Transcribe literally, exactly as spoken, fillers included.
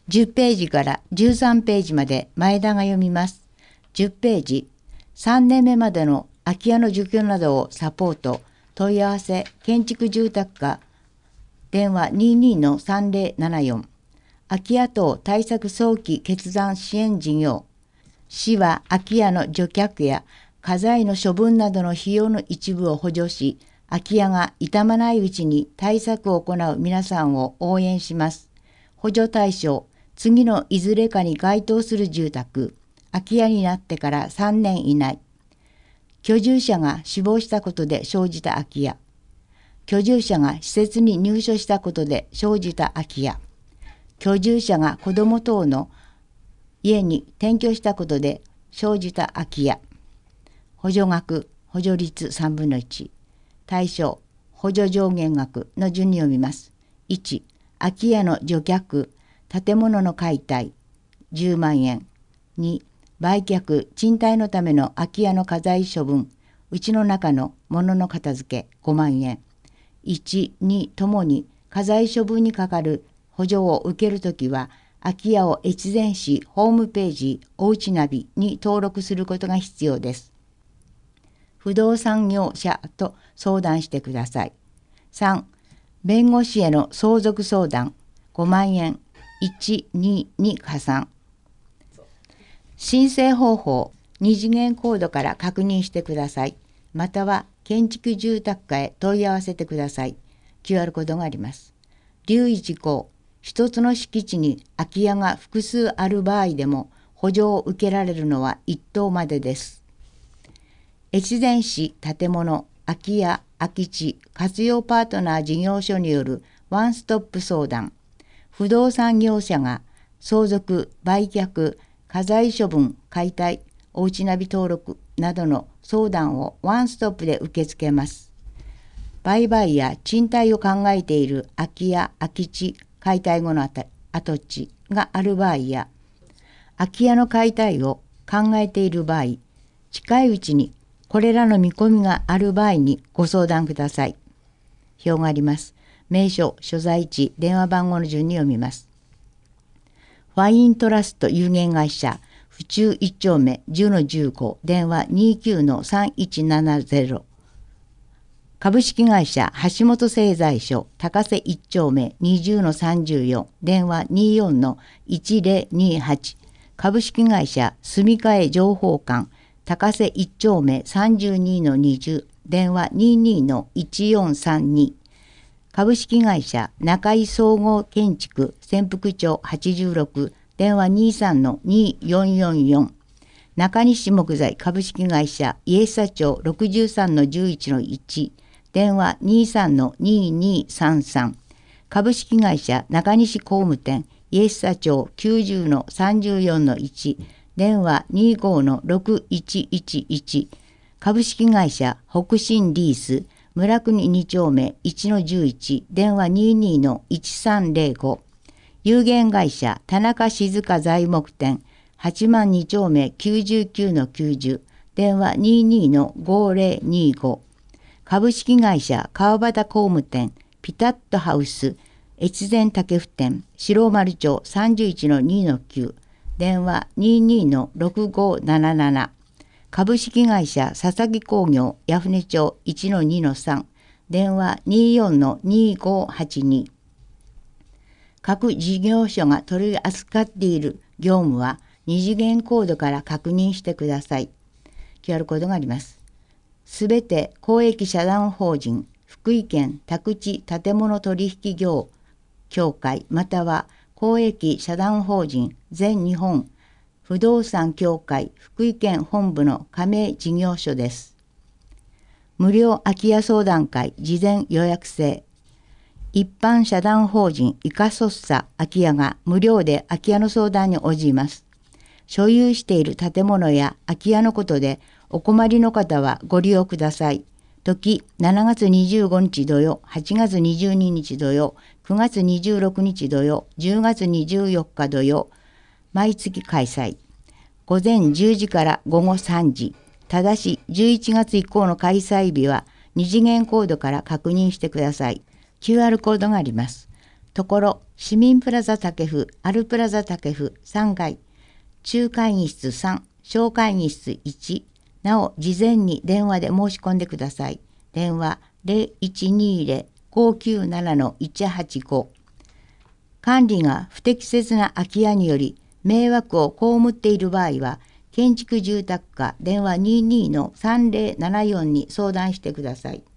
じゅっページからじゅうさんページまで前田が読みます。じゅっページ、さんねんめまでの空き家の除去などをサポート、問い合わせ、建築住宅課、電話 にじゅうにのさんぜろななよん、空き家等対策早期決断支援事業、市は空き家の除却や家財の処分などの費用の一部を補助し、空き家が傷まないうちに対策を行う皆さんを応援します。補助対象、次のいずれかに該当する住宅、空き家になってからさんねん以内、居住者が死亡したことで生じた空き家、居住者が施設に入所したことで生じた空き家、居住者が子ども等の家に転居したことで生じた空き家、補助額、補助率さんぶんのいち、対象、補助上限額の順に読みます。いち、空き家の除却、建物の解体、じゅうまんえん。に、売却、賃貸のための空き家の家財処分、うちの中の物の片付け、ごまんえん。いち、にともに家財処分にかかる補助を受けるときは、空き家を越前市ホームページおうちナビに登録することが必要です。不動産業者と相談してください。さん、弁護士への相続相談ごまんえんいち、にに加算。申請方法、二次元コードから確認してください。または建築住宅課へ問い合わせてください。キューアール コードがあります。留意事項、一つの敷地に空き家が複数ある場合でも補助を受けられるのは一棟までです。越前市建物、空き家、空き地、活用パートナー事業所によるワンストップ相談、不動産業者が相続、売却、家財処分、解体、おうちナビ登録などの相談をワンストップで受け付けます。売買や賃貸を考えている空き家、空き地、解体後の跡地がある場合や、空き家の解体を考えている場合、近いうちにこれらの見込みがある場合にご相談ください。表があります。名称、所在地、電話番号の順に読みます。ファイントラスト有限会社、府中いち丁目じゅうのじゅうご、電話 にじゅうきゅうのさんいちななゼロ。株式会社橋本製材所、高瀬いち丁目にじゅうのさんじゅうよん、電話 にじゅうよんのいちぜろにはち。株式会社住替情報館、高瀬いち丁目さんじゅうにのにじゅう、電話 にじゅうにのいちよんさんに。株式会社中井総合建築潜伏町はちじゅうろく、電話 にじゅうさんのによんよんよん。中西木材株式会社家久町ろくじゅうさんのじゅういちのいち、電話 にじゅうさんのににさんさん。株式会社中西工務店家久町きゅうじゅうのさんじゅうよんのいち、電話 にじゅうごのろくいちいちいち。株式会社北進リース村国に丁目いちのじゅういち、電話 にじゅうにのいちさんゼロご。有限会社田中静香材木店はちまんに丁目きゅうじゅうきゅうのきゅうじゅう、電話 にじゅうにのごぜろにご。株式会社川端工務店ピタッとハウス越前竹府店白丸町さんじゅういちのにのきゅう、電話 にじゅうにのろくごなななな。株式会社佐々木工業八船町いちのにのさん、電話 にじゅうよんのにごはちに。各事業所が取り扱っている業務は二次元コードから確認してください。キューアール コードがあります。すべて公益社団法人福井県宅地建物取引業協会または公益社団法人全日本不動産協会福井県本部の加盟事業所です。無料空き家相談会事前予約制。一般社団法人イカソッサ空き家が無料で空き家の相談に応じます。所有している建物や空き家のことでお困りの方はご利用ください。時しちがつにじゅうごにち土曜、はちがつにじゅうににち土曜、くがつにじゅうろくにち土曜、じゅうがつにじゅうよっか土曜、毎月開催。午前じゅうじから午後さんじ。ただしじゅういちがつ以降の開催日は二次元コードから確認してください。キューアール コードがあります。 ところ市民プラザ竹府、アルプラザ竹府さんがい、中会議室さん、小会議室いち、なお事前に電話で申し込んでください。電話 ゼロいちにーゼロ ごきゅうなな いちはちご。管理が不適切な空き家により迷惑を被っている場合は、建築住宅課電話にじゅうにのさんぜろななよんに相談してください。